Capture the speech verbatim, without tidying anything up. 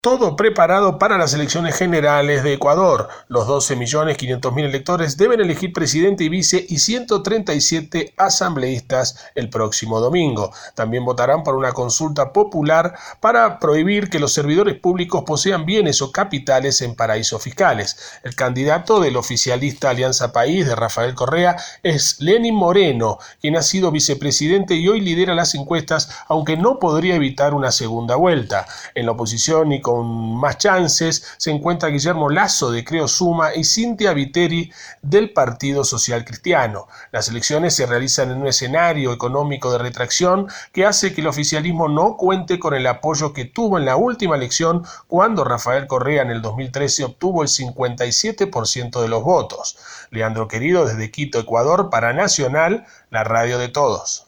Todo preparado para las elecciones generales de Ecuador. Los doce millones quinientos mil electores deben elegir presidente y vice y ciento treinta y siete asambleístas el próximo domingo. También votarán por una consulta popular para prohibir que los servidores públicos posean bienes o capitales en paraísos fiscales. El candidato del oficialista Alianza País de Rafael Correa es Lenín Moreno, quien ha sido vicepresidente y hoy lidera las encuestas, aunque no podría evitar una segunda vuelta. En la oposición y con Con más chances se encuentra Guillermo Lasso de Creo Suma y Cintia Viteri del Partido Social Cristiano. Las elecciones se realizan en un escenario económico de retracción que hace que el oficialismo no cuente con el apoyo que tuvo en la última elección, cuando Rafael Correa en el dos mil trece obtuvo el cincuenta y siete por ciento de los votos. Leandro Querido desde Quito, Ecuador, para Nacional, la radio de todos.